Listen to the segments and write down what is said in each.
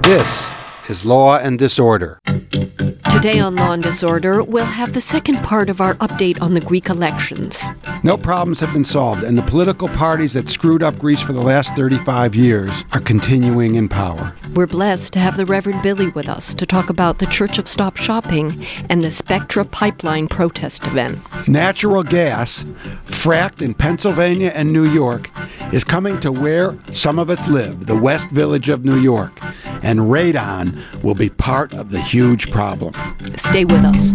This is Law and Disorder. Today on Law and Disorder, we'll have the second part of our update on the Greek elections. No problems have been solved, and the political parties that screwed up Greece for the last 35 years are continuing in power. We're blessed to have the Reverend Billy with us to talk about the Church of Stop Shopping and the Spectra Pipeline protest event. Natural gas, fracked in Pennsylvania and New York, is coming to where some of us live, the West Village of New York, and radon will be part of the huge problem. Stay with us.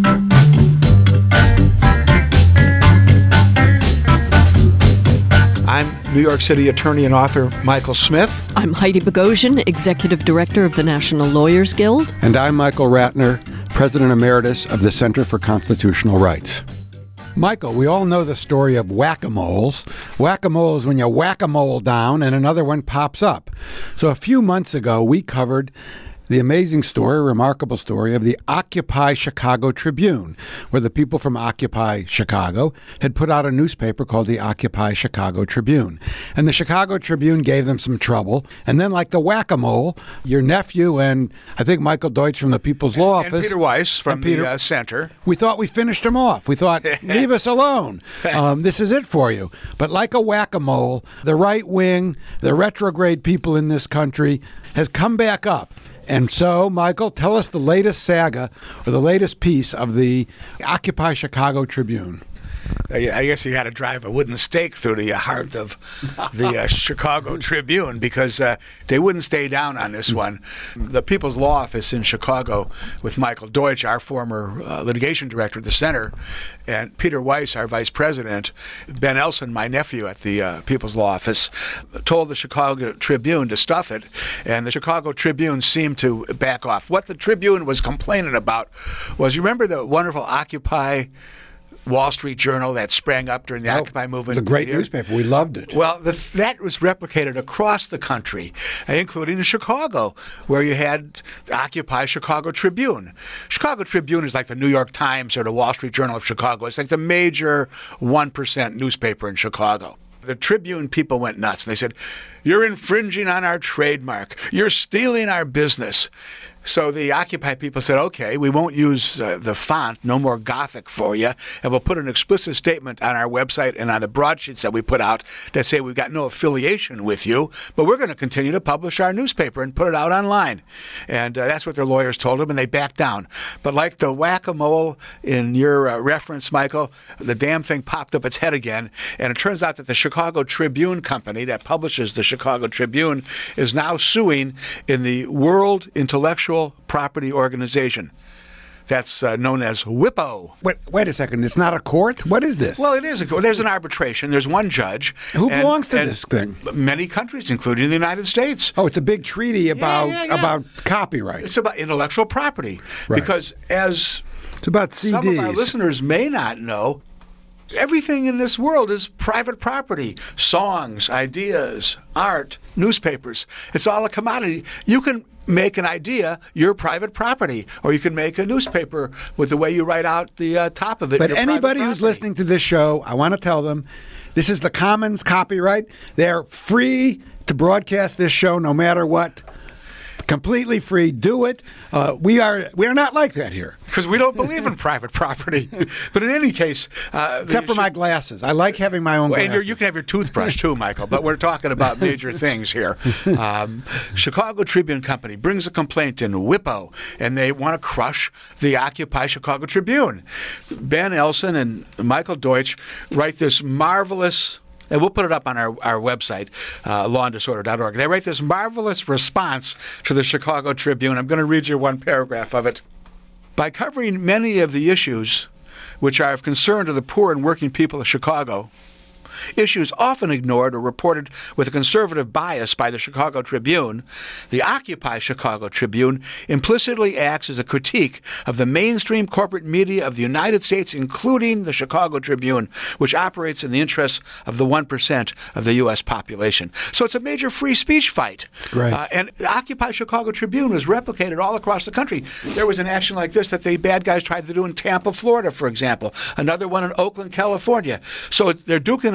I'm New York City attorney and author Michael Smith. I'm Heidi Bogosian, Executive Director of the National Lawyers Guild. And I'm Michael Ratner, President Emeritus of the Center for Constitutional Rights. Michael, we all know the story of whack-a-moles. Whack-a-mole is when you whack a mole down and another one pops up. So a few months ago, we covered the amazing story, remarkable story of the Occupy Chicago Tribune, where the people from Occupy Chicago had put out a newspaper called the Occupy Chicago Tribune. And the Chicago Tribune gave them some trouble. And then, like the whack-a-mole, your nephew and I think Michael Deutsch from the People's Law Office. And Peter Weiss from the Center. We thought we finished them off. We thought, leave us alone. This is it for you. But like a whack-a-mole, the right wing, the retrograde people in this country has come back up. And so, Michael, tell us the latest saga or the latest piece of the Occupy Chicago Tribune. I guess you had to drive a wooden stake through the heart of the Chicago Tribune because they wouldn't stay down on this one. The People's Law Office in Chicago with Michael Deutsch, our former litigation director at the Center, and Peter Weiss, our vice president, Ben Elson, my nephew at the People's Law Office, told the Chicago Tribune to stuff it, and the Chicago Tribune seemed to back off. What the Tribune was complaining about was, you remember the wonderful Occupy Wall Street Journal that sprang up during the Occupy movement? It was a great newspaper. We loved it. Well, that was replicated across the country, including in Chicago, where you had the Occupy Chicago Tribune. Chicago Tribune is like the New York Times or the Wall Street Journal of Chicago. It's like the major 1% newspaper in Chicago. The Tribune people went nuts. They said, "You're infringing on our trademark. You're stealing our business." So the Occupy people said, okay, we won't use the font, no more Gothic for you, and we'll put an explicit statement on our website and on the broadsheets that we put out that say we've got no affiliation with you, but we're going to continue to publish our newspaper and put it out online. And that's what their lawyers told them, and they backed down. But like the whack-a-mole in your reference, Michael, the damn thing popped up its head again, and it turns out that the Chicago Tribune company that publishes the Chicago Tribune is now suing in the World Intellectual Property Organization. That's known as WIPO. Wait a second. It's not a court? What is this? Well, it is a court. There's an arbitration. There's one judge. Who belongs to this thing? Many countries, including the United States. Oh, it's a big treaty about copyright. It's about intellectual property. Right. Because as it's about CDs. Some of our listeners may not know, everything in this world is private property. Songs, ideas, art, newspapers. It's all a commodity. You can make an idea your private property, or you can make a newspaper with the way you write out the top of it. But anybody who's listening to this show, I want to tell them, this is the Commons copyright. They're free to broadcast this show no matter what. Completely free. Do it. We are not like that here. Because we don't believe in private property. But in any case... except for my glasses. I like having my own glasses. And you can have your toothbrush too, Michael. But we're talking about major things here. Chicago Tribune Company brings a complaint in WIPO, and they want to crush the Occupy Chicago Tribune. Ben Elson and Michael Deutsch write this marvelous... And we'll put it up on our website, lawanddisorder.org. They write this marvelous response to the Chicago Tribune. I'm going to read you one paragraph of it. By covering many of the issues which are of concern to the poor and working people of Chicago, issues often ignored or reported with a conservative bias by the Chicago Tribune, the Occupy Chicago Tribune implicitly acts as a critique of the mainstream corporate media of the United States, including the Chicago Tribune, which operates in the interests of the 1% of the U.S. population. So it's a major free speech fight. Right. And the Occupy Chicago Tribune was replicated all across the country. There was an action like this that the bad guys tried to do in Tampa, Florida, for example. Another one in Oakland, California. So they're duking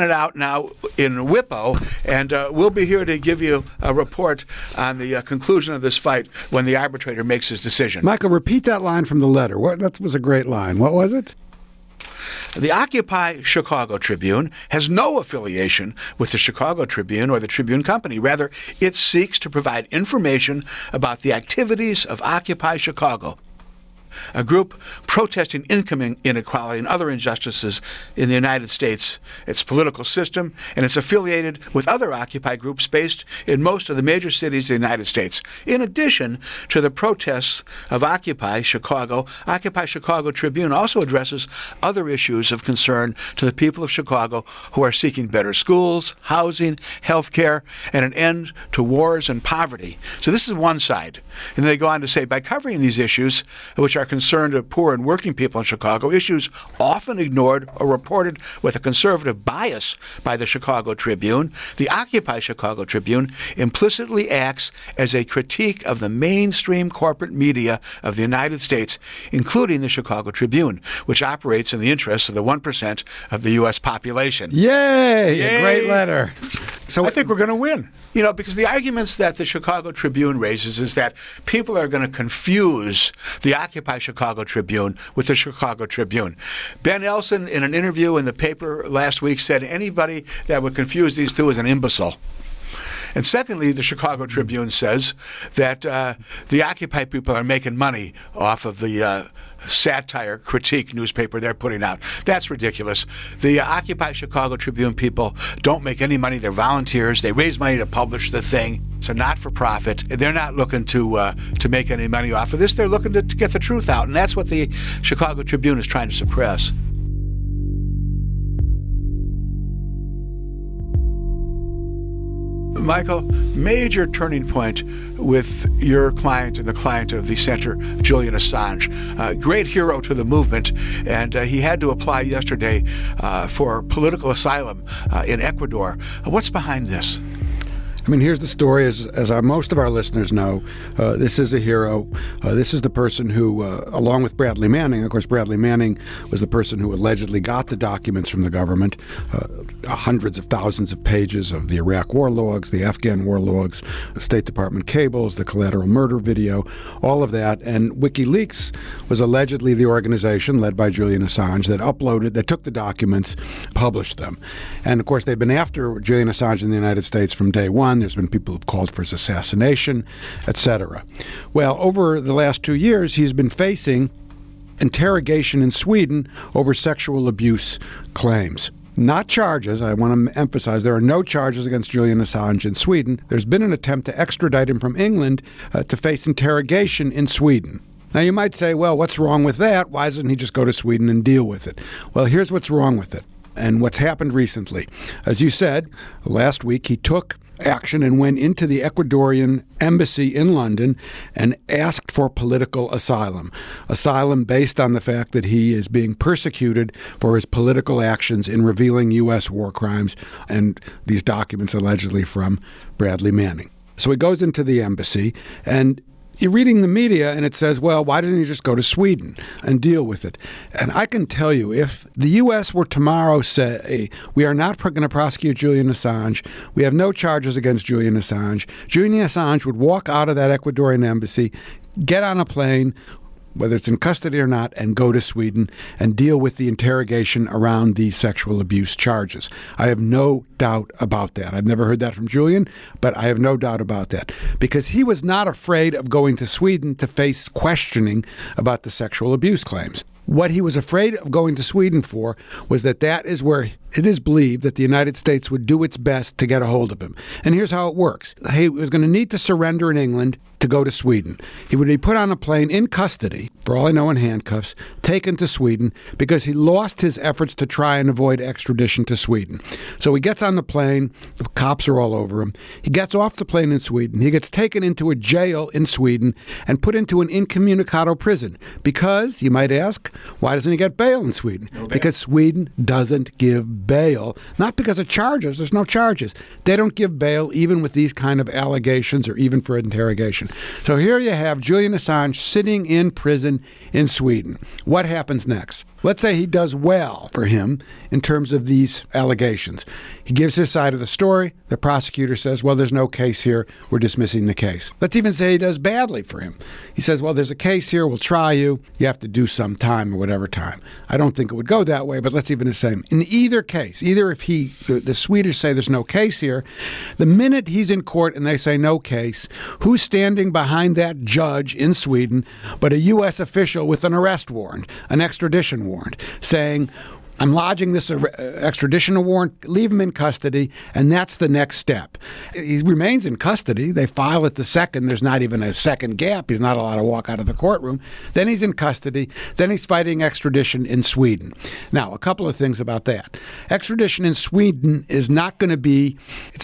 it out now in WIPO, and we'll be here to give you a report on the conclusion of this fight when the arbitrator makes his decision. Michael, repeat that line from the letter. That was a great line. What was it? The Occupy Chicago Tribune has no affiliation with the Chicago Tribune or the Tribune Company. Rather, it seeks to provide information about the activities of Occupy Chicago, a group protesting income inequality and other injustices in the United States, its political system, and it's affiliated with other Occupy groups based in most of the major cities of the United States. In addition to the protests of Occupy Chicago Tribune also addresses other issues of concern to the people of Chicago who are seeking better schools, housing, health care, and an end to wars and poverty. So this is one side. And they go on to say, by covering these issues, which are concerned of poor and working people in Chicago, issues often ignored or reported with a conservative bias by the Chicago Tribune, the Occupy Chicago Tribune implicitly acts as a critique of the mainstream corporate media of the United States, including the Chicago Tribune, which operates in the interests of the 1% of the U.S. population. Yay! Yay! A great letter. So I think we're going to win. You know, because the arguments that the Chicago Tribune raises is that people are going to confuse the Occupy Chicago Tribune with the Chicago Tribune. Ben Elson, in an interview in the paper last week, said anybody that would confuse these two is an imbecile. And secondly, the Chicago Tribune says that the Occupy people are making money off of the satire critique newspaper they're putting out. That's ridiculous. The Occupy Chicago Tribune people don't make any money. They're volunteers. They raise money to publish the thing. It's a not-for-profit. They're not looking to make any money off of this. They're looking to get the truth out, and that's what the Chicago Tribune is trying to suppress. Michael, major turning point with your client and the client of the center, Julian Assange. Great hero to the movement, and he had to apply yesterday for political asylum in Ecuador. What's behind this? I mean, here's the story. As most of our listeners know, this is a hero. This is the person who, along with Bradley Manning, of course, Bradley Manning was the person who allegedly got the documents from the government, hundreds of thousands of pages of the Iraq war logs, the Afghan war logs, the State Department cables, the collateral murder video, all of that. And WikiLeaks was allegedly the organization led by Julian Assange that took the documents, published them. And, of course, they've been after Julian Assange in the United States from day one. There's been people who've called for his assassination, etc. Well, over the last 2 years, he's been facing interrogation in Sweden over sexual abuse claims. Not charges. I want to emphasize there are no charges against Julian Assange in Sweden. There's been an attempt to extradite him from England to face interrogation in Sweden. Now, you might say, well, what's wrong with that? Why doesn't he just go to Sweden and deal with it? Well, here's what's wrong with it and what's happened recently. As you said, last week he took action and went into the Ecuadorian embassy in London and asked for political asylum. Asylum based on the fact that he is being persecuted for his political actions in revealing U.S. war crimes and these documents allegedly from Bradley Manning. So he goes into the embassy, and you're reading the media and it says, well, why didn't he just go to Sweden and deal with it? And I can tell you, if the U.S. were tomorrow say, we are not going to prosecute Julian Assange, we have no charges against Julian Assange would walk out of that Ecuadorian embassy, get on a plane, whether it's in custody or not, and go to Sweden and deal with the interrogation around these sexual abuse charges. I have no doubt about that. I've never heard that from Julian, but I have no doubt about that. Because he was not afraid of going to Sweden to face questioning about the sexual abuse claims. What he was afraid of going to Sweden for was that is where it is believed that the United States would do its best to get a hold of him. And here's how it works. He was going to need to surrender in England to go to Sweden. He would be put on a plane in custody, for all I know in handcuffs, taken to Sweden because he lost his efforts to try and avoid extradition to Sweden. So he gets on the plane, the cops are all over him. He gets off the plane in Sweden. He gets taken into a jail in Sweden and put into an incommunicado prison because, you might ask, Why doesn't he get bail in Sweden? No bail. Because Sweden doesn't give bail. Not because of charges. There's no charges. They don't give bail even with these kind of allegations or even for interrogation. So here you have Julian Assange sitting in prison in Sweden. What happens next? Let's say he does well for him in terms of these allegations. He gives his side of the story. The prosecutor says, well, there's no case here. We're dismissing the case. Let's even say he does badly for him. He says, well, there's a case here. We'll try you. You have to do some time or whatever time. I don't think it would go that way, but let's even say in either case, either if the Swedish say there's no case here, the minute he's in court and they say no case, who's standing behind that judge in Sweden but a U.S. official with an arrest warrant, an extradition warrant, saying, I'm lodging this extradition warrant, leave him in custody, and that's the next step. He remains in custody. They file it the second. There's not even a second gap. He's not allowed to walk out of the courtroom. Then he's in custody. Then he's fighting extradition in Sweden. Now, a couple of things about that. Extradition in Sweden is not going to be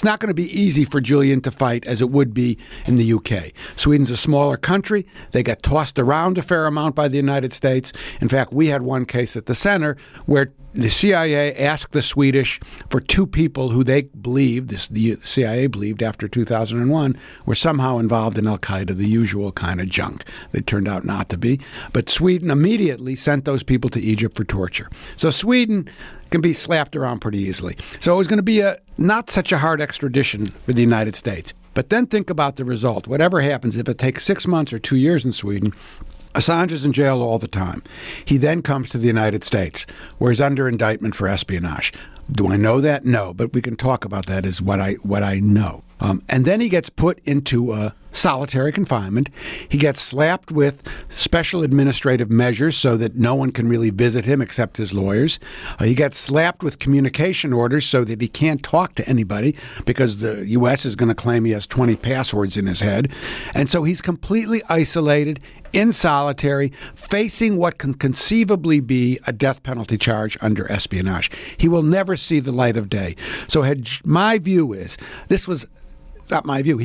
easy for Julian to fight as it would be in the UK. Sweden's a smaller country. They got tossed around a fair amount by the United States. In fact, we had one case at the center where the CIA asked the Swedish for two people who they believed, the CIA believed after 2001, were somehow involved in al-Qaeda, the usual kind of junk. They turned out not to be. But Sweden immediately sent those people to Egypt for torture. So Sweden can be slapped around pretty easily. So it was going to be not such a hard extradition for the United States. But then think about the result. Whatever happens, if it takes 6 months or 2 years in Sweden, Assange is in jail all the time. He then comes to the United States, where he's under indictment for espionage. Do I know that? No, but we can talk about that as what I know. And then he gets put into solitary confinement. He gets slapped with special administrative measures so that no one can really visit him except his lawyers. He gets slapped with communication orders so that he can't talk to anybody because the U.S. is going to claim he has 20 passwords in his head. And so he's completely isolated, in solitary, facing what can conceivably be a death penalty charge under espionage. He will never see the light of day. So my view is, this was not my view.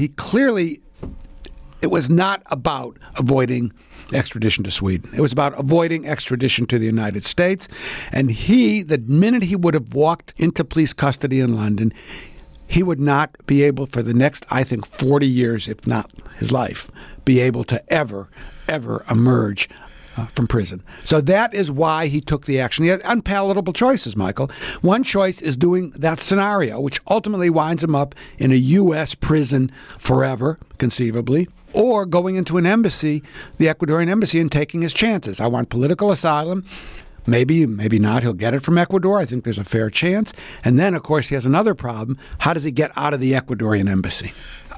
It was not about avoiding extradition to Sweden. It was about avoiding extradition to the United States. And the minute he would have walked into police custody in London, he would not be able for the next, I think, 40 years, if not his life, be able to ever emerge from prison. So that is why he took the action. He had unpalatable choices, Michael. One choice is doing that scenario, which ultimately winds him up in a U.S. prison forever, conceivably, or going into an embassy, the Ecuadorian embassy, and taking his chances. I want political asylum. Maybe not. He'll get it from Ecuador. I think there's a fair chance. And then, of course, he has another problem. How does he get out of the Ecuadorian embassy?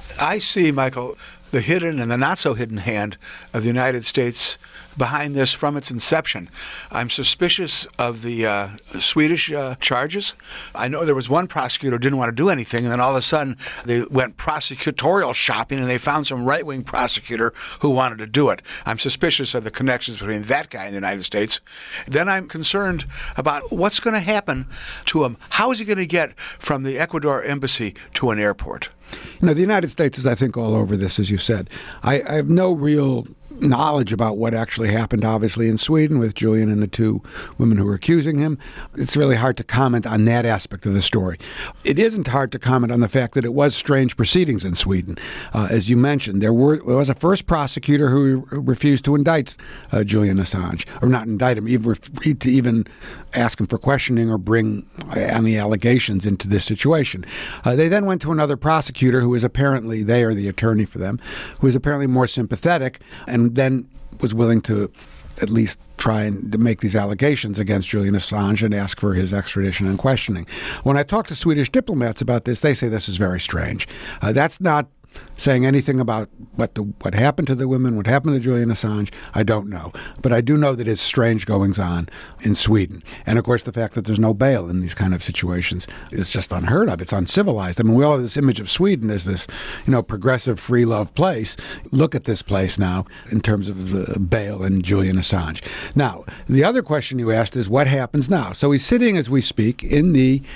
I see, Michael, the hidden and the not-so-hidden hand of the United States behind this from its inception. I'm suspicious of the Swedish charges. I know there was one prosecutor who didn't want to do anything, and then all of a sudden they went prosecutorial shopping, and they found some right-wing prosecutor who wanted to do it. I'm suspicious of the connections between that guy and the United States. Then I'm concerned about what's going to happen to him. How is he going to get from the Ecuador embassy to an airport? The United States is, I think, all over this, as you said. I have no real knowledge about what actually happened, obviously, in Sweden with Julian and the two women who were accusing him. It's really hard to comment on that aspect of the story. It isn't hard to comment on the fact that it was strange proceedings in Sweden. As you mentioned, there was a first prosecutor who refused to indict Julian Assange, or not indict him, even ask him for questioning or bring any allegations into this situation. They then went to another prosecutor who was apparently, they are the attorney for them, who was apparently more sympathetic and then was willing to at least try and to make these allegations against Julian Assange and ask for his extradition and questioning. When I talk to Swedish diplomats about this, they say this is very strange. That's not saying anything about what happened to the women, what happened to Julian Assange. I don't know. But I do know that it's strange goings-on in Sweden. And, of course, the fact that there's no bail in these kind of situations is just unheard of. It's uncivilized. I mean, we all have this image of Sweden as this, progressive, free-love place. Look at this place now in terms of bail and Julian Assange. Now, the other question you asked is what happens now? So he's sitting, as we speak, in the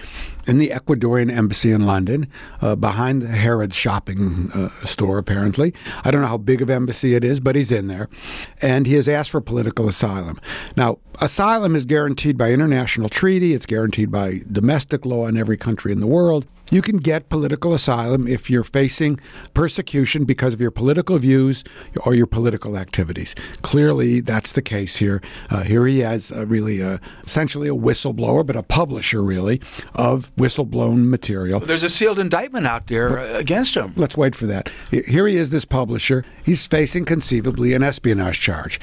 in the Ecuadorian embassy in London, behind the Harrods shopping store, apparently. I don't know how big of embassy it is, but he's in there. And he has asked for political asylum. Now, asylum is guaranteed by international treaty. It's guaranteed by domestic law in every country in the world. You can get political asylum if you're facing persecution because of your political views or your political activities. Clearly, that's the case here. Here he has essentially a whistleblower, but a publisher, really, of whistleblown material. There's a sealed indictment out there against him. Let's wait for that. Here he is, this publisher. He's facing conceivably an espionage charge.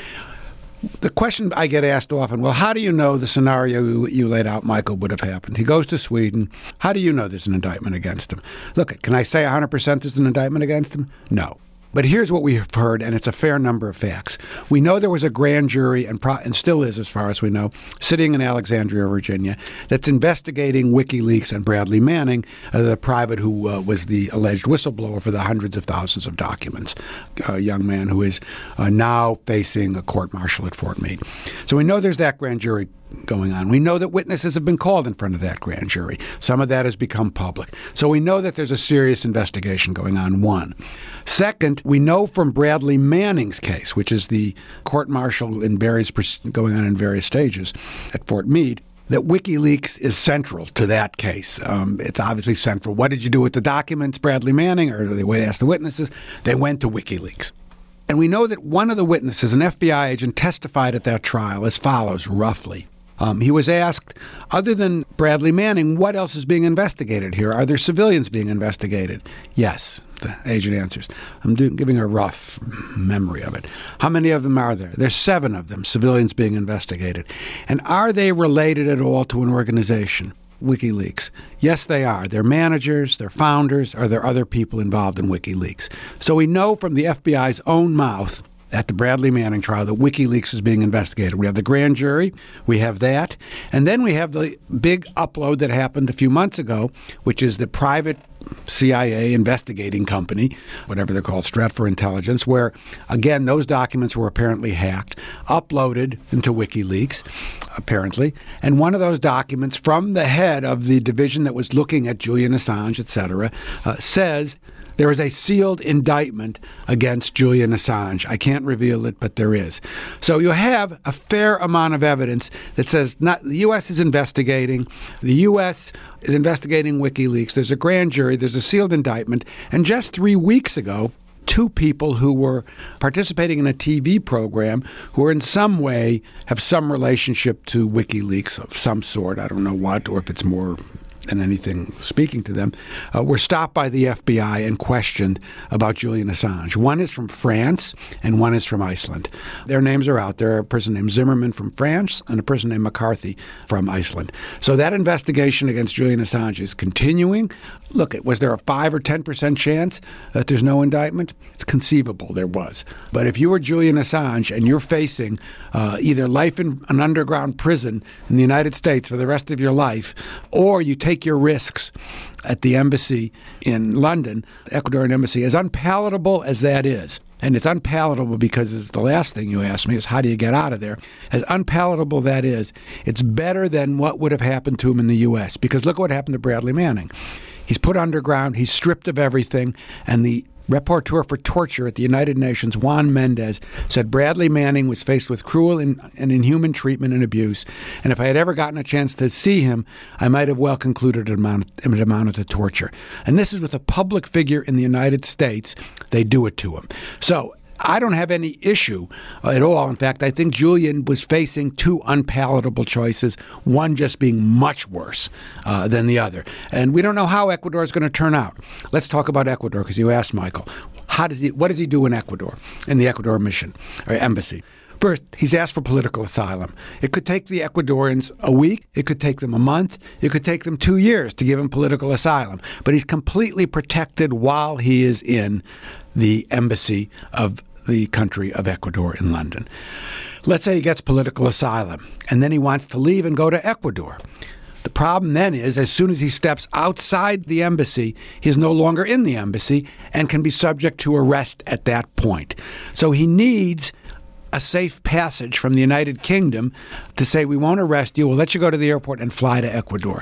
The question I get asked often, well, how do you know the scenario you laid out, Michael, would have happened? He goes to Sweden. How do you know there's an indictment against him? Look, can I say 100% there's an indictment against him? No. But here's what we have heard, and it's a fair number of facts. We know there was a grand jury, and still is as far as we know, sitting in Alexandria, Virginia, that's investigating WikiLeaks and Bradley Manning, the private who was the alleged whistleblower for the hundreds of thousands of documents, a young man who is now facing a court-martial at Fort Meade. So we know there's that grand jury going on. We know that witnesses have been called in front of that grand jury. Some of that has become public. So we know that there's a serious investigation going on, one. Second, we know from Bradley Manning's case, which is the court-martial going on in various stages at Fort Meade, that WikiLeaks is central to that case. It's obviously central. What did you do with the documents, Bradley Manning, or they asked the witnesses? They went to WikiLeaks. And we know that one of the witnesses, an FBI agent, testified at that trial as follows, roughly. He was asked, other than Bradley Manning, what else is being investigated here? Are there civilians being investigated? Yes, the agent answers. I'm giving a rough memory of it. How many of them are there? There's 7 of them, civilians being investigated. And are they related at all to an organization? WikiLeaks. Yes, they are. They're managers, they're founders, or there are other people involved in WikiLeaks. So we know from the FBI's own mouth at the Bradley Manning trial that WikiLeaks is being investigated. We have the grand jury, we have that, and then we have the big upload that happened a few months ago, which is the private CIA investigating company, whatever they're called, Stratfor Intelligence, where, again, those documents were apparently hacked, uploaded into WikiLeaks, apparently, and one of those documents from the head of the division that was looking at Julian Assange, etc., says there is a sealed indictment against Julian Assange. I can't reveal it, but there is. So you have a fair amount of evidence that says the U.S. is investigating. The U.S. is investigating WikiLeaks. There's a grand jury. There's a sealed indictment. And just 3 weeks ago, 2 people who were participating in a TV program who are in some way have some relationship to WikiLeaks of some sort. I don't know what, or if it's more than anything speaking to them, were stopped by the FBI and questioned about Julian Assange. One is from France and one is from Iceland. Their names are out there. A person named Zimmerman from France and a person named McCarthy from Iceland. So that investigation against Julian Assange is continuing. Look, was there a 5 or 10% chance that there's no indictment? It's conceivable there was. But if you were Julian Assange and you're facing either life in an underground prison in the United States for the rest of your life, or you take your risks at the embassy in London, the Ecuadorian embassy, as unpalatable as that is, and it's unpalatable because it's the last thing you asked me is how do you get out of there, as unpalatable that is, it's better than what would have happened to him in the U.S. Because look what happened to Bradley Manning. He's put underground, he's stripped of everything, and the Rapporteur for Torture at the United Nations, Juan Mendez, said Bradley Manning was faced with cruel and inhuman treatment and abuse, and if I had ever gotten a chance to see him, I might have well concluded it amounted to torture. And this is with a public figure in the United States. They do it to him. So I don't have any issue at all. In fact, I think Julian was facing 2 unpalatable choices, one just being much worse than the other. And we don't know how Ecuador is going to turn out. Let's talk about Ecuador, because you asked, Michael, what does he do in Ecuador, in the Ecuador mission or embassy? First, he's asked for political asylum. It could take the Ecuadorians a week. It could take them a month. It could take them 2 years to give him political asylum. But he's completely protected while he is in the embassy of the country of Ecuador in London. Let's say he gets political asylum, and then he wants to leave and go to Ecuador. The problem then is, as soon as he steps outside the embassy, he is no longer in the embassy and can be subject to arrest at that point. So he needs a safe passage from the United Kingdom to say, we won't arrest you, we'll let you go to the airport and fly to Ecuador.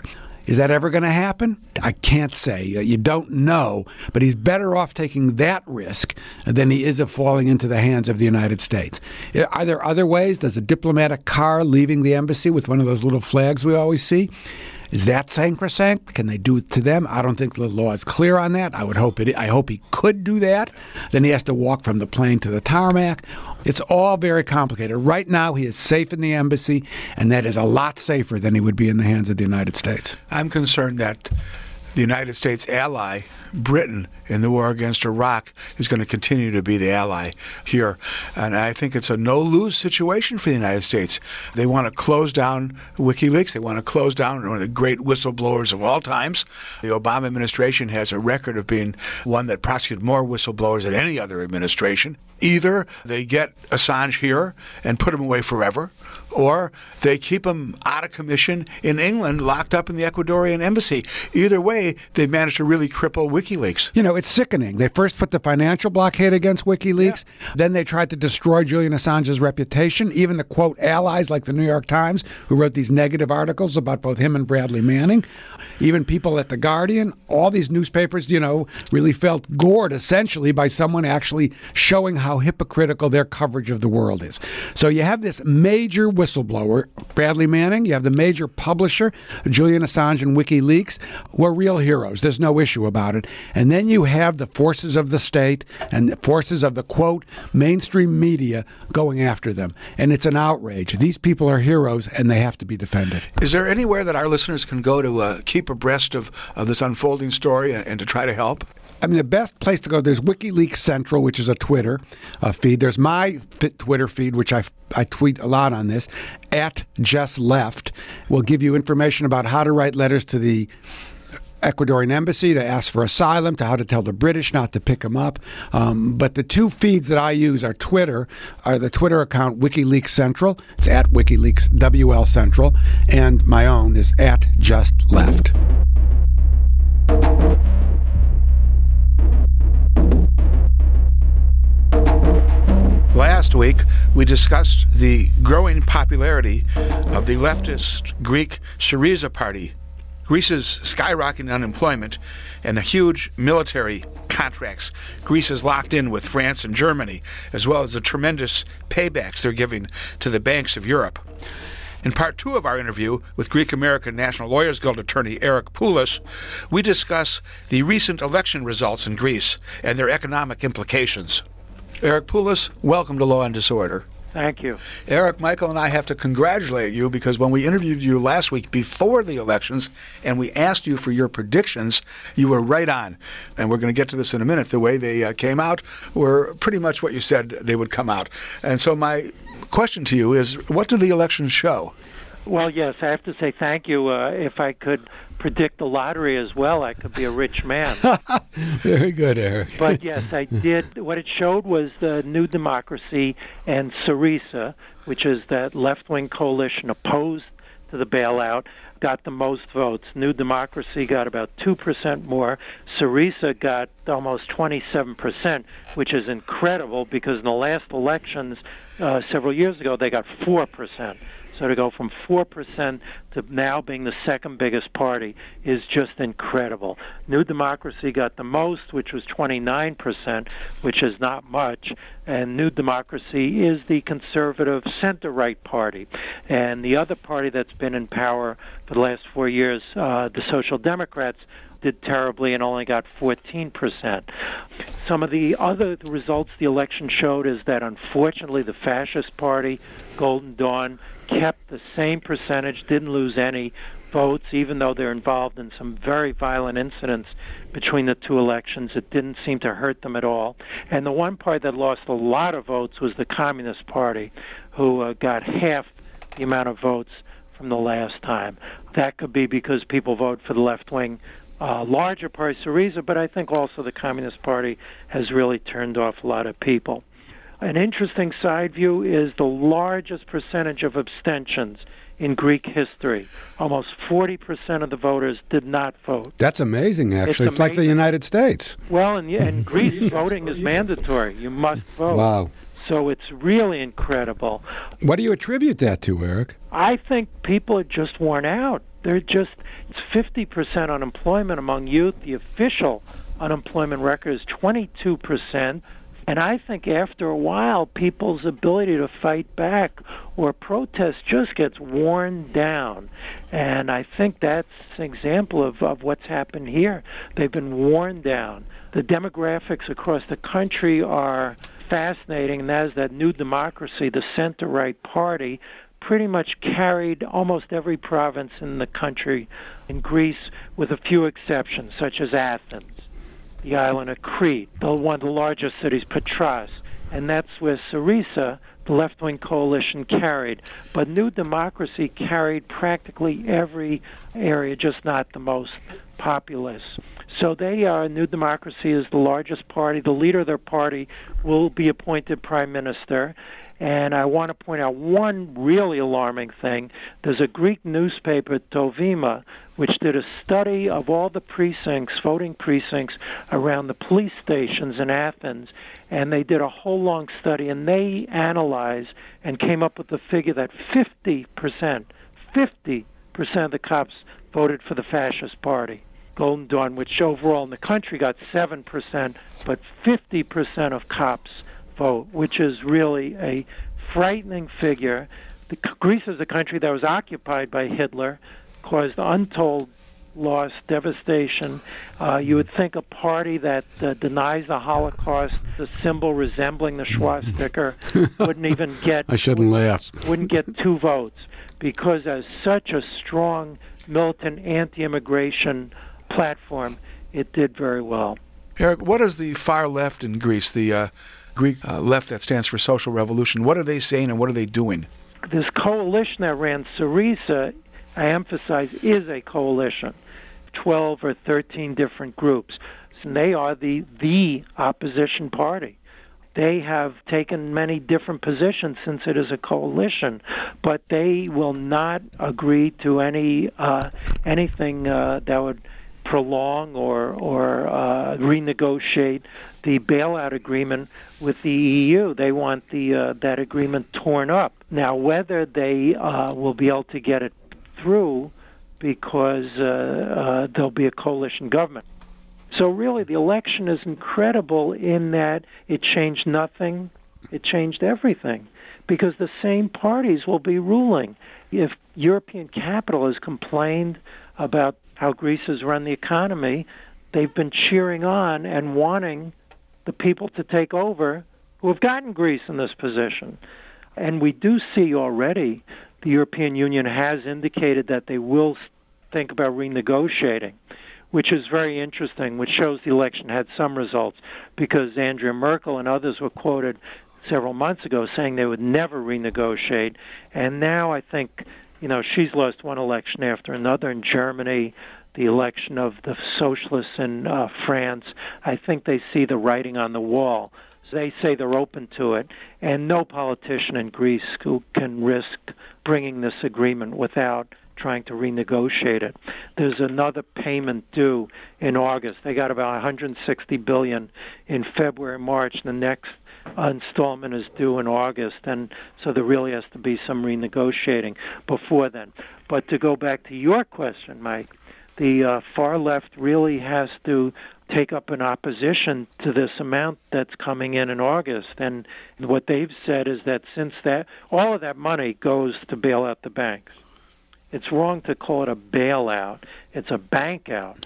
Is that ever going to happen? I can't say. You don't know, but he's better off taking that risk than he is of falling into the hands of the United States. Are there other ways? Does a diplomatic car leaving the embassy with one of those little flags we always see? Is that sacrosanct? Can they do it to them? I don't think the law is clear on that. I hope he could do that. Then he has to walk from the plane to the tarmac. It's all very complicated. Right now, he is safe in the embassy, and that is a lot safer than he would be in the hands of the United States. I'm concerned that the United States ally, Britain, in the war against Iraq is going to continue to be the ally here. And I think it's a no-lose situation for the United States. They want to close down WikiLeaks. They want to close down one of the great whistleblowers of all times. The Obama administration has a record of being one that prosecuted more whistleblowers than any other administration. Either they get Assange here and put him away forever, or they keep him out of commission in England, locked up in the Ecuadorian embassy. Either way, they've managed to really cripple WikiLeaks. You know, it's sickening. They first put the financial blockade against WikiLeaks. Yeah. Then they tried to destroy Julian Assange's reputation. Even the, quote, allies like the New York Times, who wrote these negative articles about both him and Bradley Manning. Even people at The Guardian, all these newspapers, really felt gored, essentially, by someone actually showing how hypocritical their coverage of the world is. So you have this major whistleblower, Bradley Manning. You have the major publisher, Julian Assange and WikiLeaks, who are real heroes. There's no issue about it. And then you have the forces of the state and the forces of the, quote, mainstream media going after them. And it's an outrage. These people are heroes, and they have to be defended. Is there anywhere that our listeners can go to keep abreast of this unfolding story and to try to help? I mean, the best place to go, there's WikiLeaks Central, which is a Twitter feed. There's my Twitter feed, which I tweet a lot on this, @JessLeft. Will give you information about how to write letters to the Ecuadorian embassy, to ask for asylum, to how to tell the British not to pick them up. But the two feeds that I use are the Twitter account WikiLeaks Central. It's @WikiLeaks WL Central. And my own is @JustLeft. Last week, we discussed the growing popularity of the leftist Greek Syriza party, Greece's skyrocketing unemployment, and the huge military contracts Greece is locked in with France and Germany, as well as the tremendous paybacks they're giving to the banks of Europe. In part 2 of our interview with Greek-American National Lawyers Guild attorney Eric Poulos, we discuss the recent election results in Greece and their economic implications. Eric Poulos, welcome to Law and Disorder. Thank you. Eric, Michael, and I have to congratulate you because when we interviewed you last week before the elections and we asked you for your predictions, you were right on. And we're going to get to this in a minute. The way they came out were pretty much what you said they would come out. And so my question to you is, what do the elections show? Well, yes, I have to say thank you. If I could predict the lottery as well, I could be a rich man. Very good, Eric. But yes, I did. What it showed was the New Democracy and Syriza, which is that left-wing coalition opposed to the bailout, got the most votes. New Democracy got about 2% more. Syriza got almost 27%, which is incredible because in the last elections several years ago, they got 4%. So to go from 4% to now being the second biggest party is just incredible. New Democracy got the most, which was 29%, which is not much. And New Democracy is the conservative center-right party. And the other party that's been in power for the last 4 years, the Social Democrats, did terribly and only got 14%. Some of the other results the election showed is that, unfortunately, the fascist party, Golden Dawn, kept the same percentage, didn't lose any votes, even though they're involved in some very violent incidents between the two elections. It didn't seem to hurt them at all. And the one party that lost a lot of votes was the Communist Party, who got half the amount of votes from the last time. That could be because people vote for the left-wing larger party, Syriza, but I think also the Communist Party has really turned off a lot of people. An interesting side view is the largest percentage of abstentions in Greek history. Almost 40% of the voters did not vote. That's amazing, actually. It's like the United States. Well, in Greece, voting is mandatory. You must vote. Wow. So it's really incredible. What do you attribute that to, Eric? I think people are just worn out. It's 50% unemployment among youth. The official unemployment record is 22%. And I think after a while, people's ability to fight back or protest just gets worn down. And I think that's an example of what's happened here. They've been worn down. The demographics across the country are fascinating, and that is that New Democracy, the center-right party, pretty much carried almost every province in the country in Greece, with a few exceptions, such as Athens, the island of Crete, one of the largest cities, Patras, and that's where Syriza, the left-wing coalition, carried. But New Democracy carried practically every area, just not the most populous. So New Democracy is the largest party. The leader of their party will be appointed prime minister. And I want to point out one really alarming thing. There's a Greek newspaper, Tovima, which did a study of all the precincts, voting precincts, around the police stations in Athens. And they did a whole long study, and they analyzed and came up with the figure that 50% of the cops voted for the fascist party, Golden Dawn, which overall in the country got 7%, but 50% of cops vote, which is really a frightening figure. Greece is a country that was occupied by Hitler, caused untold loss, devastation. You would think a party that denies the Holocaust, the symbol resembling the swastika, wouldn't even get... I shouldn't laugh. Wouldn't get 2 votes, because as such a strong militant anti-immigration platform, it did very well. Eric, what is the far left in Greece, the Greek left that stands for social revolution? What are they saying and what are they doing? This coalition that ran Syriza, I emphasize, is a coalition, 12 or 13 different groups. And they are the opposition party. They have taken many different positions since it is a coalition, but they will not agree to anything that would prolong or renegotiate the bailout agreement with the EU. They want that agreement torn up. Now, whether they will be able to get it through, because there'll be a coalition government. So really, the election is incredible in that it changed nothing. It changed everything, because the same parties will be ruling. If European capital has complained about how Greece has run the economy, they've been cheering on and wanting the people to take over who have gotten Greece in this position. And we do see already the European Union has indicated that they will think about renegotiating, which is very interesting, which shows the election had some results, because Angela Merkel and others were quoted several months ago saying they would never renegotiate. And now I think, she's lost one election after another in Germany, the election of the socialists in France. I think they see the writing on the wall. They say they're open to it, and no politician in Greece who can risk bringing this agreement without trying to renegotiate it. There's another payment due in August. They got about $160 billion in February, March. The next installment is due in August, and so there really has to be some renegotiating before then. But to go back to your question, Mike, the far left really has to take up an opposition to this amount that's coming in August. And what they've said is that since all of that money goes to bail out the banks. It's wrong to call it a bailout. It's a bank out.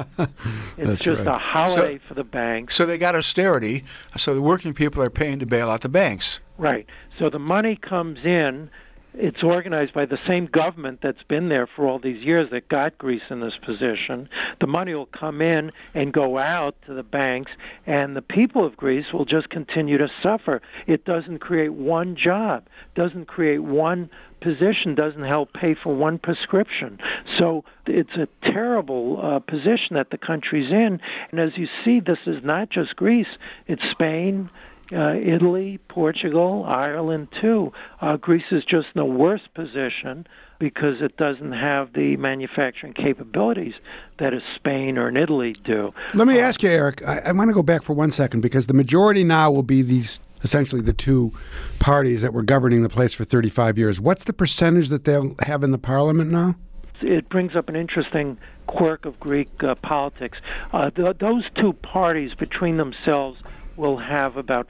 It's just a holiday for the banks. So they got austerity, so the working people are paying to bail out the banks. Right. So the money comes in. It's organized by the same government that's been there for all these years that got Greece in this position. The money will come in and go out to the banks, and the people of Greece will just continue to suffer. It doesn't create one job, doesn't create one position, doesn't help pay for one prescription. So it's a terrible position that the country's in. And as you see, this is not just Greece, it's Spain, Italy, Portugal, Ireland too. Greece is just in a worse position because it doesn't have the manufacturing capabilities that a Spain or an Italy do. Let me ask you, Eric, I want to go back for 1 second, because the majority now will be these, essentially the two parties that were governing the place for 35 years. What's the percentage that they'll have in the parliament now? it brings up an interesting quirk of Greek politics. Those two parties between themselves will have about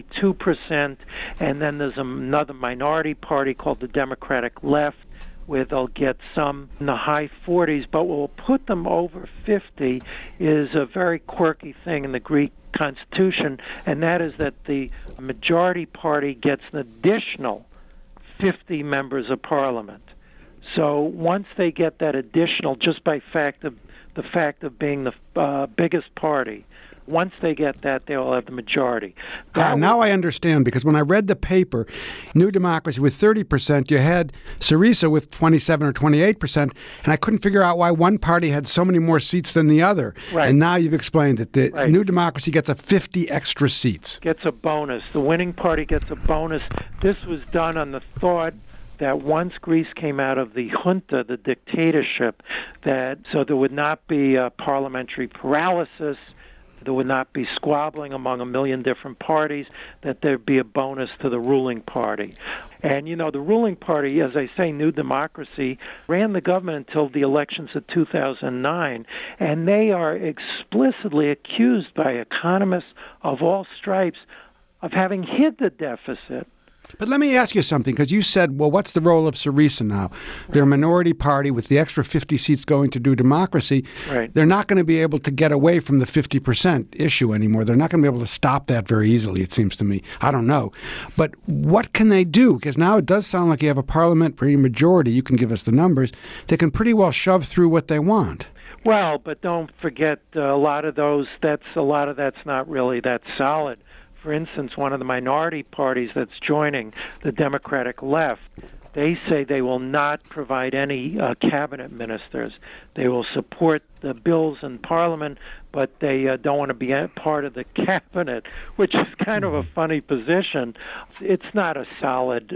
42%, and then there's another minority party called the Democratic Left, where they'll get some in the high 40s, but what will put them over 50 is a very quirky thing in the Greek constitution, and that is that the majority party gets an additional 50 members of parliament. So once they get that additional, just by the fact of being the biggest party, once they get that, they will have the majority. Now I understand, because when I read the paper, New Democracy with 30%, you had Syriza with 27 or 28%, and I couldn't figure out why one party had so many more seats than the other. Right. And now you've explained that the New Democracy gets a 50 extra seats. Gets a bonus. The winning party gets a bonus. This was done on the thought that once Greece came out of the junta, the dictatorship, so there would not be parliamentary paralysis, there would not be squabbling among a million different parties, that there'd be a bonus to the ruling party. And, the ruling party, as I say, New Democracy, ran the government until the elections of 2009, and they are explicitly accused by economists of all stripes of having hid the deficit. But let me ask you something, because you said, well, what's the role of Syriza now? They're a minority party with the extra 50 seats going to New Democracy. Right. They're not going to be able to get away from the 50% issue anymore. They're not going to be able to stop that very easily, it seems to me. I don't know. But what can they do? Because now it does sound like you have a parliamentary majority. You can give us the numbers. They can pretty well shove through what they want. Well, but don't forget a lot of that's not really that solid. For instance, one of the minority parties that's joining, the Democratic Left, they say they will not provide any cabinet ministers. They will support the bills in Parliament, but they don't want to be part of the cabinet, which is kind of a funny position. It's not a solid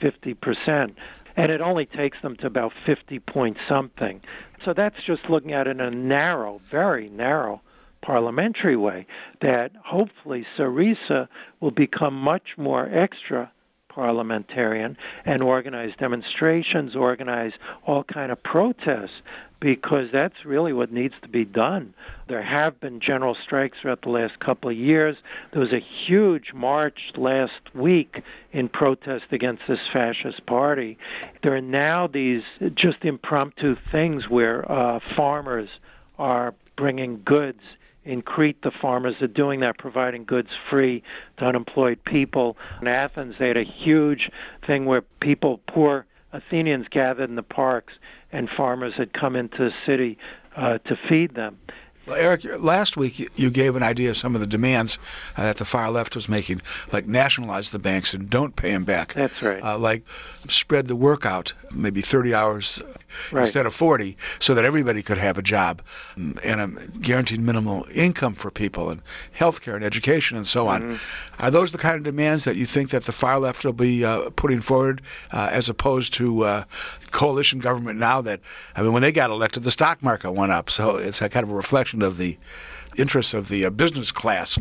50%, and it only takes them to about 50-point-something. So that's just looking at it in a narrow, very narrow parliamentary way, that hopefully Syriza will become much more extra parliamentarian and organize demonstrations, organize all kind of protests, because that's really what needs to be done. There have been general strikes throughout the last couple of years. There was a huge march last week in protest against this fascist party. There are now these just impromptu things where farmers are bringing goods. In Crete, the farmers are doing that, providing goods free to unemployed people. In Athens, they had a huge thing where poor Athenians gathered in the parks, and farmers had come into the city to feed them. Well, Eric, last week you gave an idea of some of the demands that the far left was making, like nationalize the banks and don't pay them back. That's right. Like spread the work out, maybe 30 hours instead of 40, so that everybody could have a job, and a guaranteed minimal income for people, and health care and education and so on. Are those the kind of demands that you think that the far left will be putting forward, as opposed to coalition government now that, when they got elected, the stock market went up, so it's a kind of a reflection of the interests of the business class.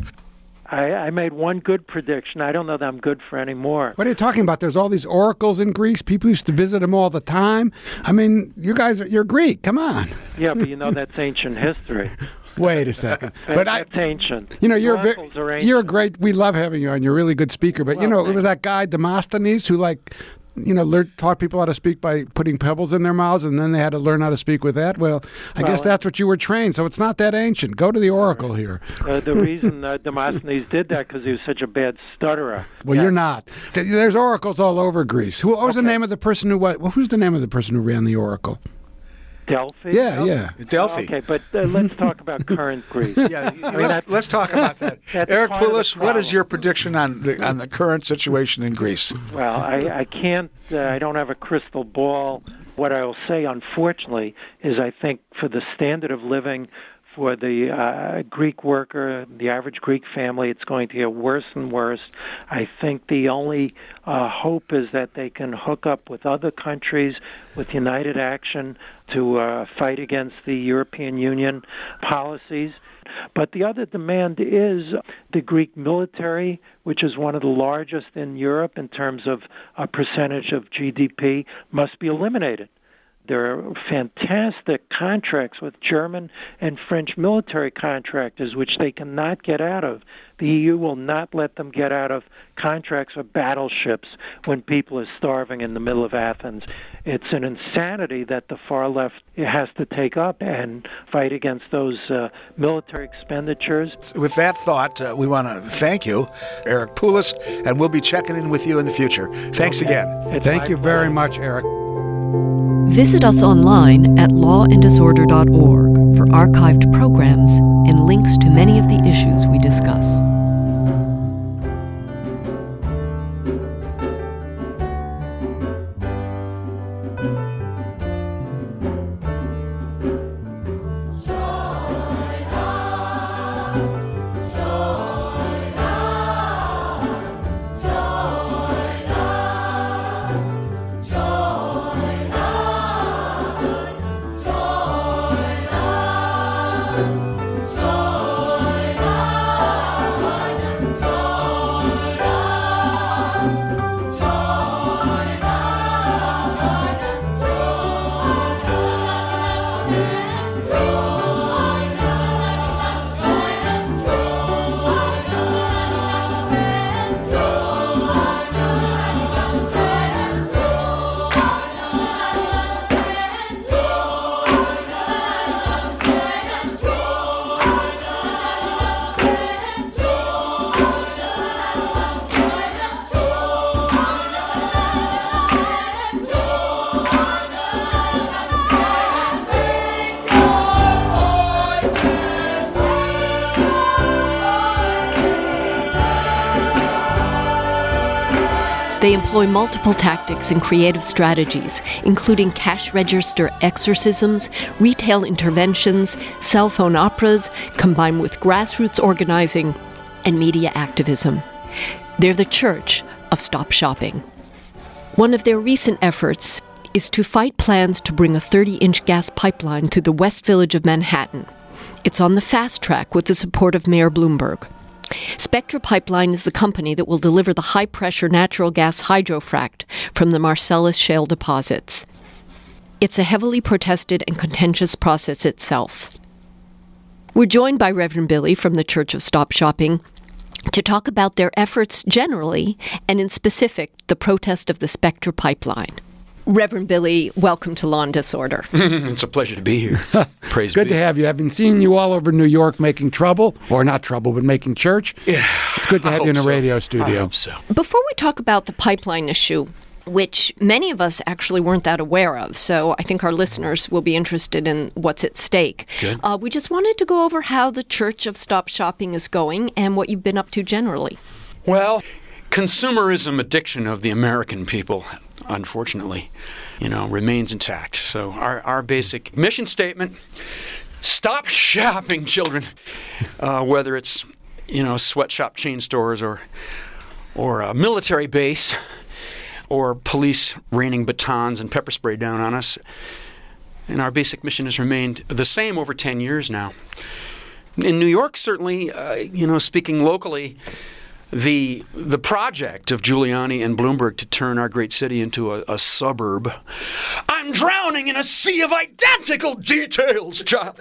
I made one good prediction. I don't know that I'm good for any more. What are you talking about? There's all these oracles in Greece. People used to visit them all the time. You guys, you're Greek. Come on. Yeah, but that's ancient history. Wait a second. That's ancient. You're great. We love having you on. You're a really good speaker. But, it was that guy Demosthenes who, taught people how to speak by putting pebbles in their mouths, and then they had to learn how to speak with that. I guess that's what you were trained, so it's not that ancient. Go to the oracle here. The reason Demosthenes did that because he was such a bad stutterer. Well, you're not. There's oracles all over Greece. What was the name of the person who's the name of the person who ran the oracle? Delphi? Yeah. Delphi. Okay, but let's talk about current Greece. Let's talk about that. Eric Poulos, what is your prediction on the current situation in Greece? Well, I can't. I don't have a crystal ball. What I will say, unfortunately, is I think for the standard of living for the Greek worker, the average Greek family, it's going to get worse and worse. I think the only hope is that they can hook up with other countries with united action to fight against the European Union policies. But the other demand is the Greek military, which is one of the largest in Europe in terms of a percentage of GDP, must be eliminated. There are fantastic contracts with German and French military contractors, which they cannot get out of. The EU will not let them get out of contracts with battleships when people are starving in the middle of Athens. It's an insanity that the far left has to take up and fight against those military expenditures. With that thought, we want to thank you, Eric Poulos, and we'll be checking in with you in the future. Thanks again. Thank you very much, Eric. Visit us online at lawanddisorder.org for archived programs and links to many of the issues we discuss. They employ multiple tactics and creative strategies, including cash register exorcisms, retail interventions, cell phone operas, combined with grassroots organizing and media activism. They're the Church of Stop Shopping. One of their recent efforts is to fight plans to bring a 30-inch gas pipeline through the West Village of Manhattan. It's on the fast track with the support of Mayor Bloomberg. Spectra Pipeline is the company that will deliver the high-pressure natural gas hydrofracked from the Marcellus shale deposits. It's a heavily protested and contentious process itself. We're joined by Reverend Billy from the Church of Stop Shopping to talk about their efforts generally and in specific the protest of the Spectra Pipeline. Reverend Billy, welcome to Law and Disorder. It's a pleasure to be here. Praise Good to have you. I've been seeing you all over New York making trouble, or not trouble, but making church. Yeah, it's good to have you in a radio studio. I hope so. Before we talk about the pipeline issue, which many of us actually weren't that aware of, so I think our listeners will be interested in what's at stake. Good. We just wanted to go over how the Church of Stop Shopping is going and what you've been up to generally. Well, consumerism addiction of the American people, unfortunately, remains intact. So our basic mission statement, stop shopping, children, whether it's, sweatshop chain stores or a military base or police raining batons and pepper spray down on us. And our basic mission has remained the same over 10 years now. In New York, certainly, speaking locally, the project of Giuliani and Bloomberg to turn our great city into a suburb. I'm drowning in a sea of identical details, child.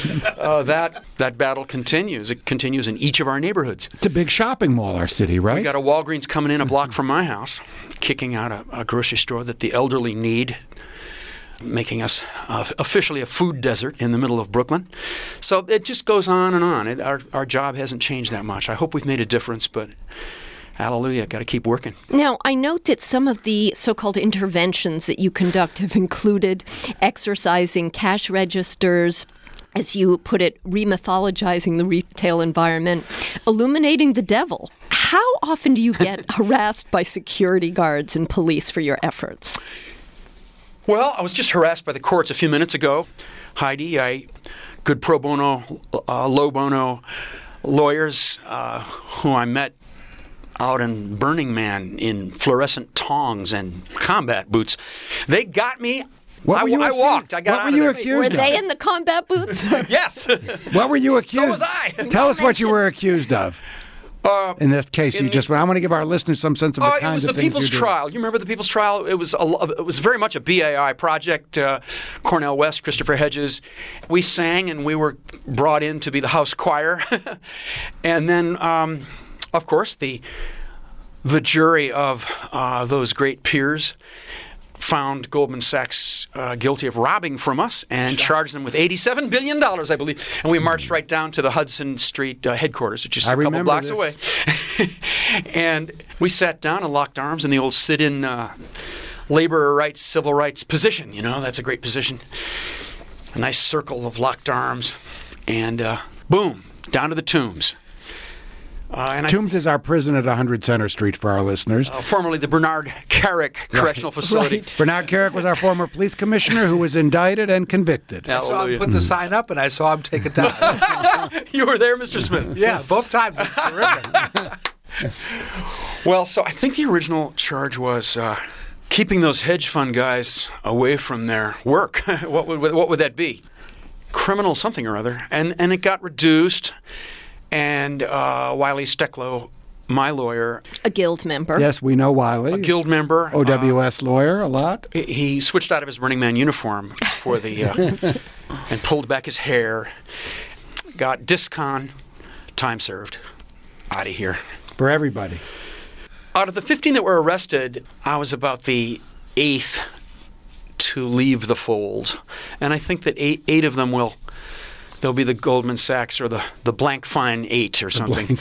That battle continues. It continues in each of our neighborhoods. It's a big shopping mall, our city, right? We got a Walgreens coming in a block from my house, kicking out a grocery store that the elderly need, making us officially a food desert in the middle of Brooklyn. So it just goes on and on. Our job hasn't changed that much. I hope we've made a difference, but hallelujah, got to keep working. Now, I note that some of the so-called interventions that you conduct have included exercising cash registers, as you put it, remythologizing the retail environment, illuminating the devil. How often do you get harassed by security guards and police for your efforts? Well, I was just harassed by the courts a few minutes ago. Heidi, good pro bono, low bono lawyers who I met out in Burning Man in fluorescent tongs and combat boots. They got me. I walked. I got out of there. What were you accused of? Were they in the combat boots? Yes. What were you accused? So was I. Tell us what you were accused of. In this case, you just went, I want to give our listeners some sense of the kinds of It was things the People's you do. Trial. You remember the People's Trial? It was very much a BAI project. Cornel West, Christopher Hedges. We sang, and we were brought in to be the house choir. And then, of course, the jury of those great peers found Goldman Sachs guilty of robbing from us and charged them with $87 billion, I believe. And we marched right down to the Hudson Street headquarters, which is a couple blocks away. And we sat down and locked arms in the old sit-in labor rights, civil rights position. You know, that's a great position. A nice circle of locked arms. And boom, down to the Tombs. Tombs is our prison at 100 Center Street for our listeners. Formerly the Bernard Carrick Correctional Facility. Right. Bernard Carrick was our former police commissioner who was indicted and convicted. I saw him put the sign up, and I saw him take it down. You were there, Mr. Smith? Yeah, both times. It's terrific. Well, so I think the original charge was keeping those hedge fund guys away from their work. What would that be? Criminal something or other. And it got reduced. And Wiley Stecklow, my lawyer, A guild member. Yes, we know Wiley. a guild member, OWS lawyer a lot. he switched out of his Running Man uniform for the and pulled back his hair. Got discon, time served, out of here. For everybody. Out of the 15 that were arrested, I was about the 8th to leave the fold, and I think that eight of them they'll be the Goldman Sachs or the blank fine 8 or something.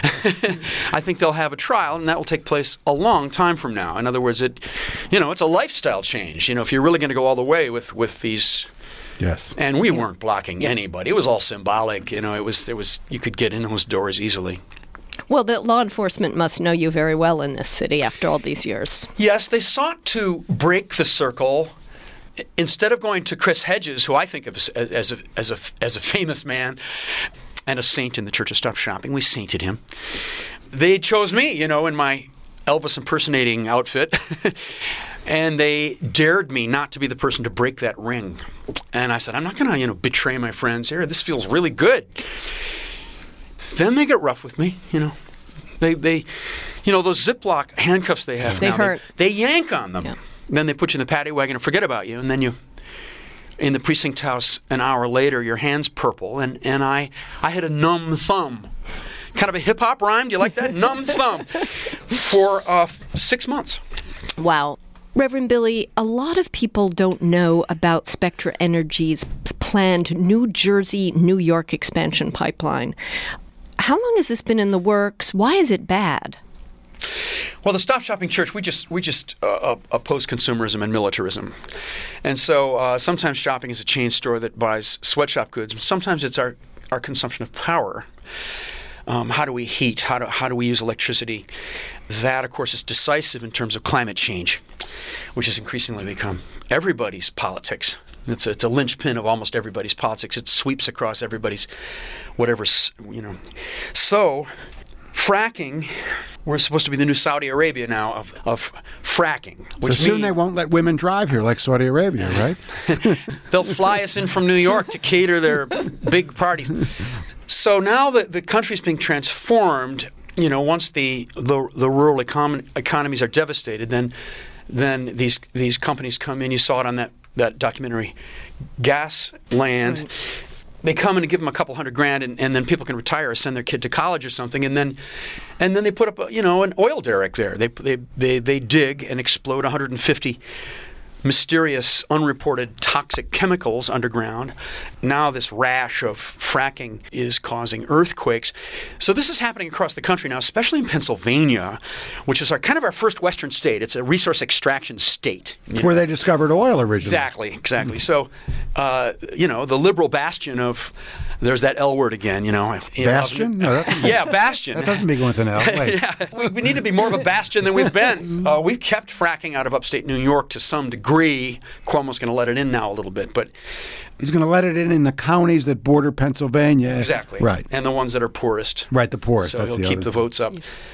I think they'll have a trial, and that will take place a long time from now. In other words, it's a lifestyle change. If you're really going to go all the way with these. Yes. And we weren't blocking anybody. It was all symbolic. It was you could get in those doors easily. Well, the law enforcement must know you very well in this city after all these years. Yes, they sought to break the circle. Instead of going to Chris Hedges, who I think of as a famous man and a saint in the Church of Stop Shopping, we sainted him. They chose me, in my Elvis impersonating outfit, and they dared me not to be the person to break that ring. And I said, I'm not going to, betray my friends here. This feels really good. Then they get rough with me, They those Ziploc handcuffs they have They now. hurt. They yank on them. Yeah. Then they put you in the paddy wagon and forget about you. And then in the precinct house an hour later, your hand's purple. And I had a numb thumb. Kind of a hip-hop rhyme. Do you like that? Numb thumb. For 6 months. Wow. Reverend Billy, a lot of people don't know about Spectra Energy's planned New Jersey-New York expansion pipeline. How long has this been in the works? Why is it bad? Well, the Stop Shopping Church, we just oppose consumerism and militarism. And so sometimes shopping is a chain store that buys sweatshop goods. Sometimes it's our consumption of power. How do we heat? How do we use electricity? That, of course, is decisive in terms of climate change, which has increasingly become everybody's politics. It's a linchpin of almost everybody's politics. It sweeps across everybody's whatever, So, fracking, we're supposed to be the new Saudi Arabia now of fracking. So soon they won't let women drive here like Saudi Arabia, right? They'll fly us in from New York to cater their big parties. So now the country's being transformed. Once the rural economies are devastated, then these companies come in. You saw it on that documentary, Gasland. Right. They come in and give them a couple $100,000, and then people can retire or send their kid to college or something, and then they put up an oil derrick there. They dig and explode 150 mysterious, unreported toxic chemicals underground. Now this rash of fracking is causing earthquakes. So this is happening across the country now, especially in Pennsylvania, which is kind of our first Western state. It's a resource extraction state. It's where they discovered oil originally. Exactly. So, the liberal bastion of, there's that L word again, Bastion? No, bastion. That doesn't begin with an L. Wait. Yeah, we need to be more of a bastion than we've been. We've kept fracking out of upstate New York to some degree. Cuomo's going to let it in now a little bit, but he's going to let it in the counties that border Pennsylvania. Exactly. Right. And the ones that are poorest. Right, the poorest. So That's he'll keep the votes up. Right.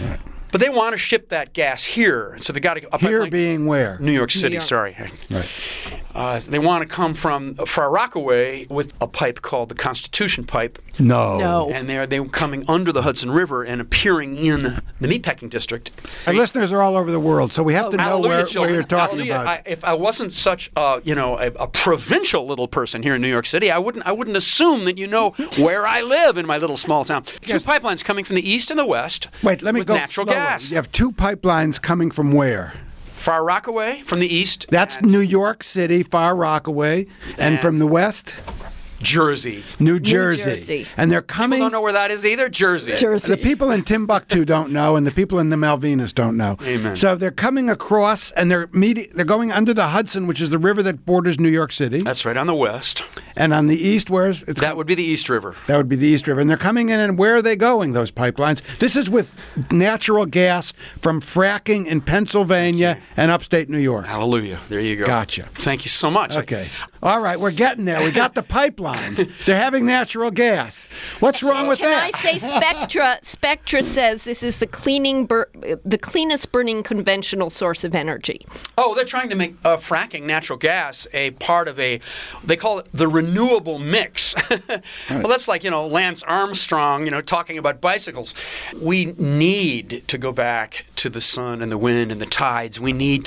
But they want to ship that gas here, so they got to Here being where? New York City. New York. Sorry. Right. They want to come from Far Rockaway with a pipe called the Constitution Pipe. No. And they're coming under the Hudson River and appearing in the meatpacking district. Our listeners are all over the world, so we have to know Hallelujah, where children. you're talking Hallelujah. about. If I wasn't such a provincial little person here in New York City, I wouldn't assume that you know where I live in my little small town. Yes. Two pipelines coming from the east and the west. Wait, let me with go natural slower. gas. You have two pipelines coming from where? Far Rockaway from the east. That's and New York City, Far Rockaway, and from the west, Jersey. New Jersey. Jersey. And they're People coming. don't know where that is either. Jersey. Jersey. The people in Timbuktu don't know, and the people in the Malvinas don't know. Amen. So they're coming across, and they're going under the Hudson, which is the river that borders New York City. That's right on the west. And on the east, where's it's That would be the East River. That would be the East River. And they're coming in, and where are they going, those pipelines? This is with natural gas from fracking in Pennsylvania and upstate New York. Hallelujah. There you go. Gotcha. Thank you so much. Okay. All right, we're getting there. We got the pipelines. They're having natural gas. What's wrong with Can that? I say Spectra says this is the cleanest burning conventional source of energy. Oh, they're trying to make fracking natural gas a part of they call it the renewable mix. Well, that's like, Lance Armstrong, talking about bicycles. We need to go back to the sun and the wind and the tides. We need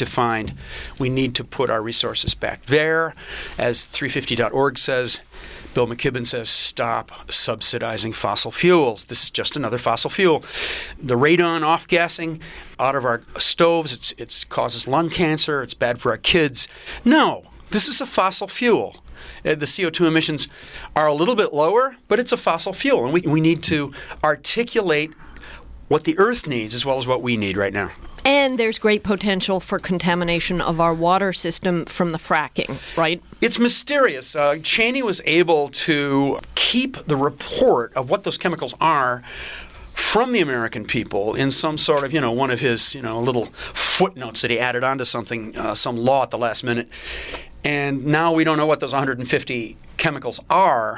to put our resources back there. As 350.org says, Bill McKibben says, stop subsidizing fossil fuels. This is just another fossil fuel. The radon off-gassing out of our stoves, it causes lung cancer. It's bad for our kids. No, this is a fossil fuel. The CO2 emissions are a little bit lower, but it's a fossil fuel. And we need to articulate what the Earth needs as well as what we need right now. And there's great potential for contamination of our water system from the fracking, right? It's mysterious. Cheney was able to keep the report of what those chemicals are from the American people in some sort of, one of his, little footnotes that he added onto something, some law at the last minute. And now we don't know what those 150 chemicals are,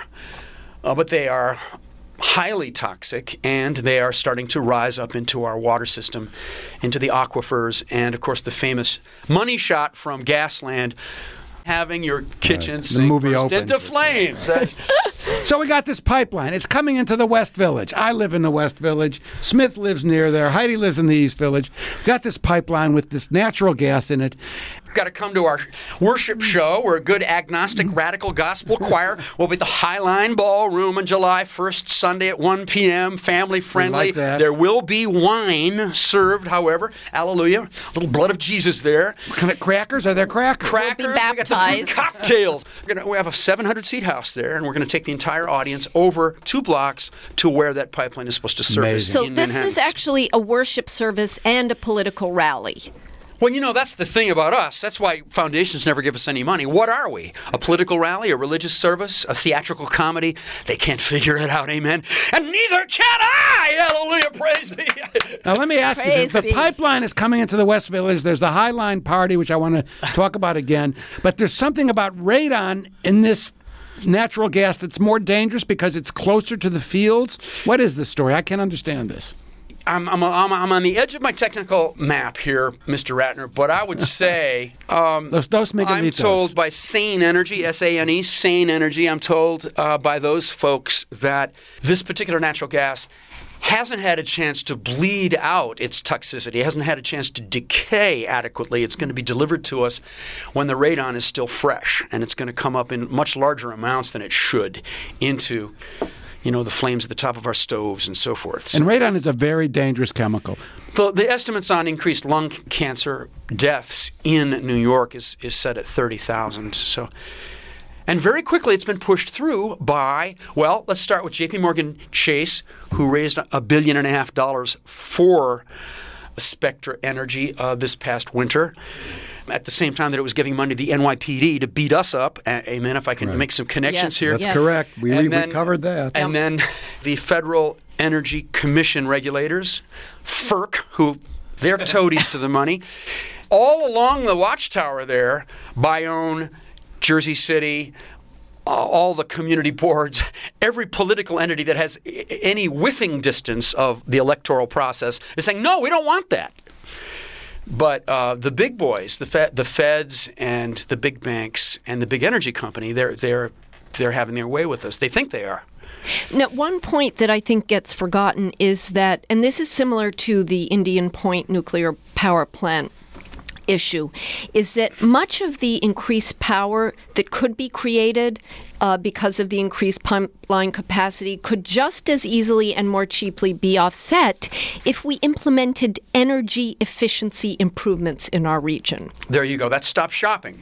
but they are highly toxic, and they are starting to rise up into our water system, into the aquifers, and, of course, the famous money shot from Gasland, having your kitchen sink burst into flames. So we got this pipeline. It's coming into the West Village. I live in the West Village. Smith lives near there. Heidi lives in the East Village. We got this pipeline with this natural gas in it. Got to come to our worship show. We're a good agnostic radical gospel choir. We'll be at the Highline Ballroom on July 1st, Sunday at 1 p.m., family friendly. We like that. There will be wine served, however. Hallelujah. A little blood of Jesus there. Crackers? Are there crackers? Crackers. We'll be We got the baptized. food cocktails. We have a 700-seat house there, and we're going to take the entire audience over 2 blocks to where that pipeline is supposed to surface So in this Manhattan. is actually a worship service and a political rally. Well, that's the thing about us. That's why foundations never give us any money. What are we? A political rally, a religious service, a theatrical comedy? They can't figure it out, amen? And neither can I! Hallelujah, praise be! Now, let me ask you, the pipeline is coming into the West Village. There's the Highline Party, which I want to talk about again. But there's something about radon in this natural gas that's more dangerous because it's closer to the fields. What is the story? I can't understand this. I'm on the edge of my technical map here, Mr. Ratner, but I would say I'm told by Sane Energy, S-A-N-E, Sane Energy, I'm told by those folks that this particular natural gas hasn't had a chance to bleed out its toxicity, hasn't had a chance to decay adequately. It's going to be delivered to us when the radon is still fresh, and it's going to come up in much larger amounts than it should into the flames at the top of our stoves and so forth. And radon is a very dangerous chemical. The estimates on increased lung cancer deaths in New York is set at 30,000. So, and very quickly it's been pushed through by, let's start with J.P. Morgan Chase, who raised $1.5 billion for Spectra Energy this past winter. At the same time that it was giving money to the NYPD to beat us up. Amen, if I can make some connections here. That's correct. We covered that. And then the Federal Energy Commission regulators, FERC, who they're toadies to the money, all along the watchtower there, Bayonne, Jersey City, all the community boards, every political entity that has any whiffing distance of the electoral process is saying, no, we don't want that. But the big boys, the feds and the big banks and the big energy company, they're having their way with us. They think they are. Now, one point that I think gets forgotten is that, and this is similar to the Indian Point nuclear power plant issue, is that much of the increased power that could be created because of the increased pipeline capacity could just as easily and more cheaply be offset if we implemented energy efficiency improvements in our region. There you go. That's stop shopping.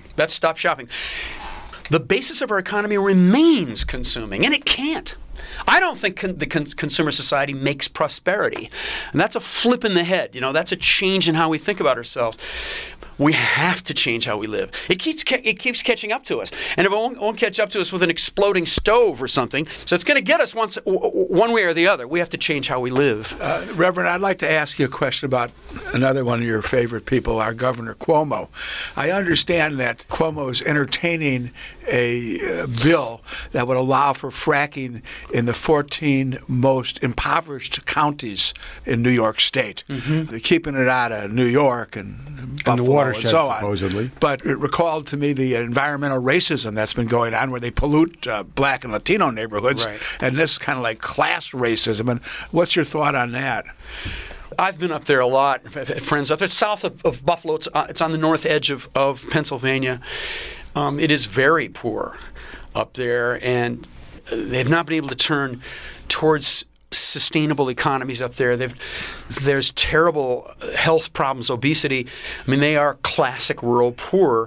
The basis of our economy remains consuming, and it can't. I don't think the consumer society makes prosperity. And that's a flip in the head. That's a change in how we think about ourselves. We have to change how we live. It keeps catching up to us. And if it won't catch up to us with an exploding stove or something, so it's going to get us one way or the other. We have to change how we live. Reverend, I'd like to ask you a question about another one of your favorite people, our Governor Cuomo. I understand that Cuomo is entertaining a bill that would allow for fracking in the 14 most impoverished counties in New York State. Mm-hmm. They're keeping it out of New York and Buffalo. The watershed, so on. supposedly. But it recalled to me the environmental racism that's been going on where they pollute black and Latino neighborhoods. Right. And this is kind of like class racism. And what's your thought on that? I've been up there a lot. Friends up there. It's south of Buffalo. It's on the north edge of Pennsylvania. It is very poor up there, and they've not been able to turn towards sustainable economies up there. There's terrible health problems, obesity. I mean, they are classic rural poor.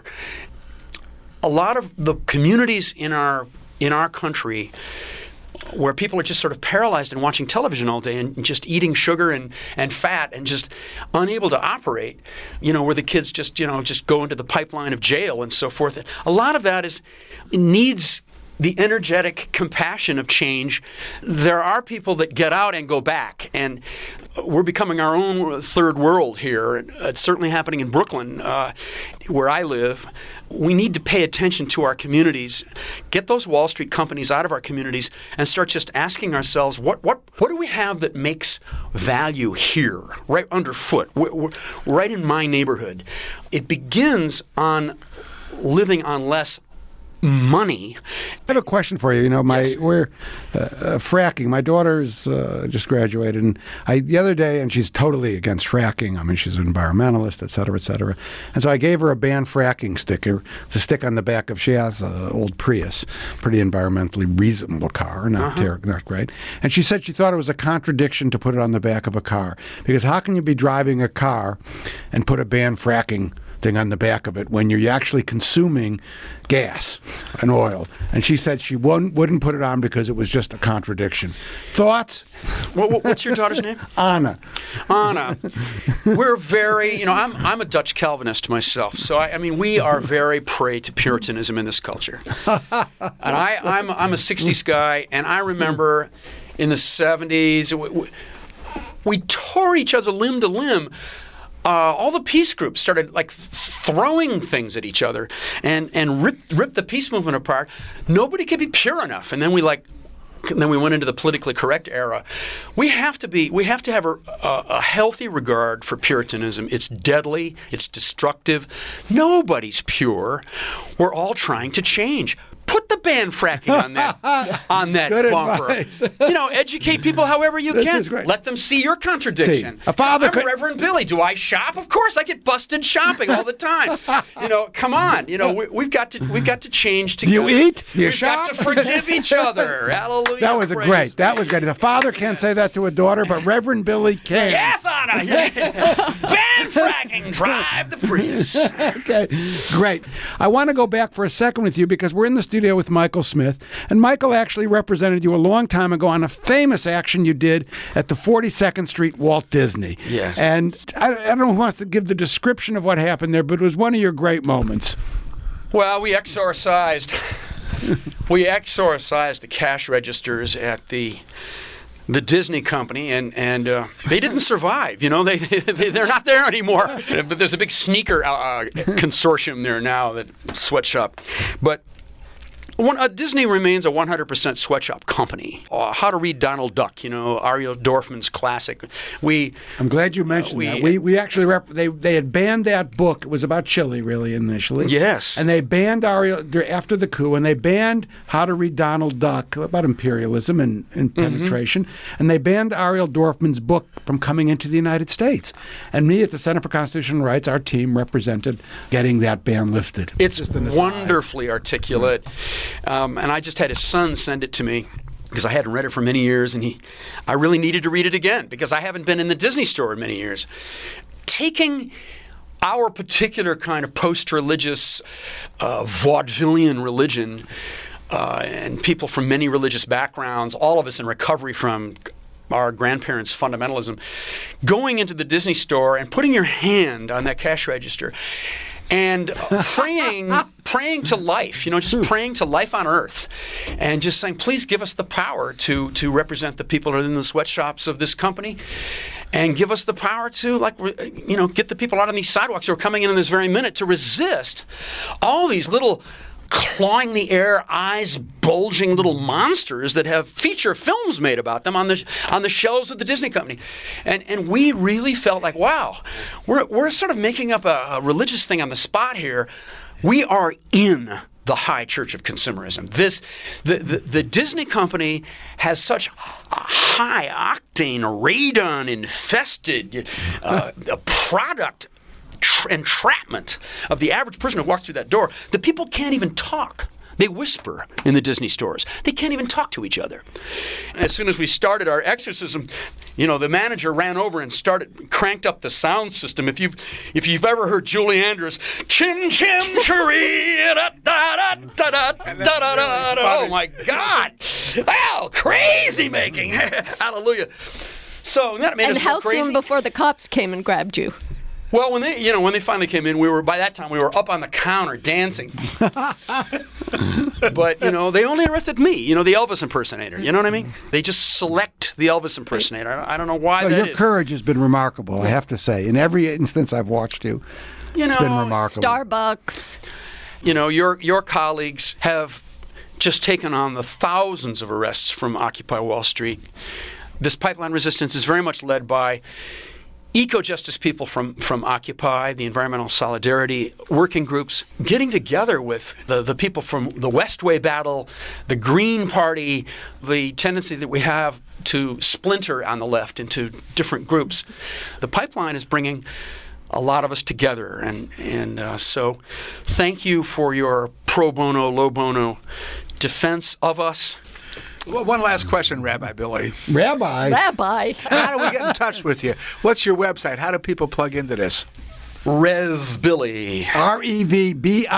A lot of the communities in our country where people are just sort of paralyzed and watching television all day and just eating sugar and fat and just unable to operate, where the kids just go into the pipeline of jail and so forth. A lot of that needs the energetic compassion of change. There are people that get out and go back, and we're becoming our own third world here. It's certainly happening in Brooklyn, where I live. We need to pay attention to our communities, get those Wall Street companies out of our communities, and start just asking ourselves, what do we have that makes value here, right underfoot, right in my neighborhood? It begins on living on less money. I have a question for you. Yes. We're fracking. My daughter's just graduated, and the other day, and she's totally against fracking. I mean, she's an environmentalist, et cetera, et cetera. And so I gave her a ban fracking sticker to stick on the back of. She has an old Prius, pretty environmentally reasonable car, not great. And she said she thought it was a contradiction to put it on the back of a car, because how can you be driving a car and put a ban fracking thing on the back of it when you're actually consuming gas and oil? And she said she wouldn't put it on because it was just a contradiction. Thoughts? What's your daughter's name? Anna. We're very, I'm a Dutch Calvinist myself, so I mean we are very prey to Puritanism in this culture. And I'm a 60s guy, and I remember in the 70s we tore each other limb to limb. All the peace groups started throwing things at each other and ripped the peace movement apart. Nobody could be pure enough, and then we went into the politically correct era. We have to have a healthy regard for Puritanism. It's deadly. It's destructive. Nobody's pure. We're all trying to change. Put the ban fracking on that Good bumper. advice. Educate people however you This can. is great. Let them see your contradiction. See, I'm Reverend Billy. Do I shop? Of course, I get busted shopping all the time. Come on. We've got to change Do together. you eat? Do you We've shop? got to forgive each other. Hallelujah. That was Praise great. That be. was good. The father can't say that to a daughter, but Reverend Billy can. Yes, Anna. Yeah. Ban fracking. Drive the Prius. Okay, great. I want to go back for a second with you because we're in the studio with Michael Smith, and Michael actually represented you a long time ago on a famous action you did at the 42nd Street Walt Disney. Yes. And I don't know who wants to give the description of what happened there, but it was one of your great moments. Well, we exorcised the cash registers at the Disney company, and they didn't survive. They're not there anymore. But there's a big sneaker consortium there now that sweatshop. But Disney remains a 100% sweatshop company. How to Read Donald Duck, Ariel Dorfman's classic. I'm glad you mentioned that. We actually they had banned that book. It was about Chile, really, initially. Yes. And they banned Ariel after the coup, and they banned How to Read Donald Duck about imperialism and penetration. And they banned Ariel Dorfman's book from coming into the United States. And me at the Center for Constitutional Rights, our team represented getting that ban lifted. It's wonderfully articulate. And I just had his son send it to me because I hadn't read it for many years, and I really needed to read it again because I haven't been in the Disney store in many years. Taking our particular kind of post-religious vaudevillian religion and people from many religious backgrounds, all of us in recovery from our grandparents' fundamentalism, going into the Disney store and putting your hand on that cash register and praying to life, just praying to life on earth, and just saying, please give us the power to represent the people that are in the sweatshops of this company, and give us the power to, get the people out on these sidewalks who are coming in this very minute to resist all these little clawing the air, eyes bulging little monsters that have feature films made about them on the shelves of the Disney company. And we really felt like, wow, we're sort of making up a religious thing on the spot here. We are in the high church of consumerism. The Disney company has such high octane, radon infested product entrapment of the average person who walks through that door, the people can't even talk. They whisper in the Disney stores. They can't even talk to each other. As soon as we started our exorcism, the manager ran over and cranked up the sound system. If you've ever heard Julie Andrews, chim chim cheree, da da da da da da da, oh my God, wow, crazy making, hallelujah. So that made us how go crazy. soon before the cops came and grabbed you? Well, when they finally came in, by that time we were up on the counter dancing. But they only arrested me, the Elvis impersonator. You know what I mean? They just select the Elvis impersonator. I don't know why that is. Your courage has been remarkable, I have to say. In every instance I've watched you, it's been remarkable. Starbucks. Your colleagues have just taken on the thousands of arrests from Occupy Wall Street. This pipeline resistance is very much led by eco-justice people from Occupy, the environmental solidarity working groups, getting together with the people from the Westway battle, the Green Party, the tendency that we have to splinter on the left into different groups. The pipeline is bringing a lot of us together, and so thank you for your pro bono, low bono defense of us. Well, one last question, Rabbi Billy. Rabbi? How do we get in touch with you? What's your website? How do people plug into this? Rev Billy. REVBILLY.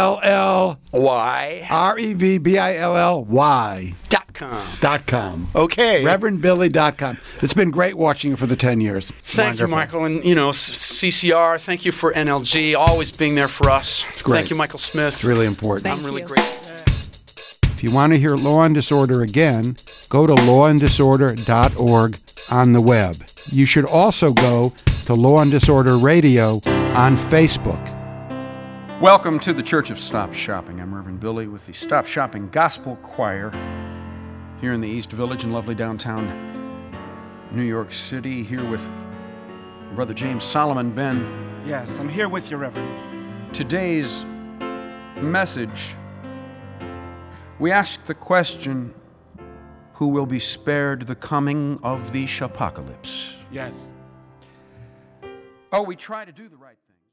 REVBILLY.com. Okay. ReverendBilly.com. It's been great watching you for the 10 years. Thank you, Michael. And, CCR, thank you for NLG, always being there for us. It's great. Thank you, Michael Smith. It's really important. Thank I'm really you. grateful. If you want to hear Law and Disorder again, go to lawanddisorder.org on the web. You should also go to Law and Disorder Radio on Facebook. Welcome to the Church of Stop Shopping. I'm Reverend Billy with the Stop Shopping Gospel Choir here in the East Village in lovely downtown New York City, here with Brother James Solomon. Ben. Yes, I'm here with you, Reverend. Today's message, we ask the question, who will be spared the coming of the apocalypse? Yes. Oh, we try to do the right thing.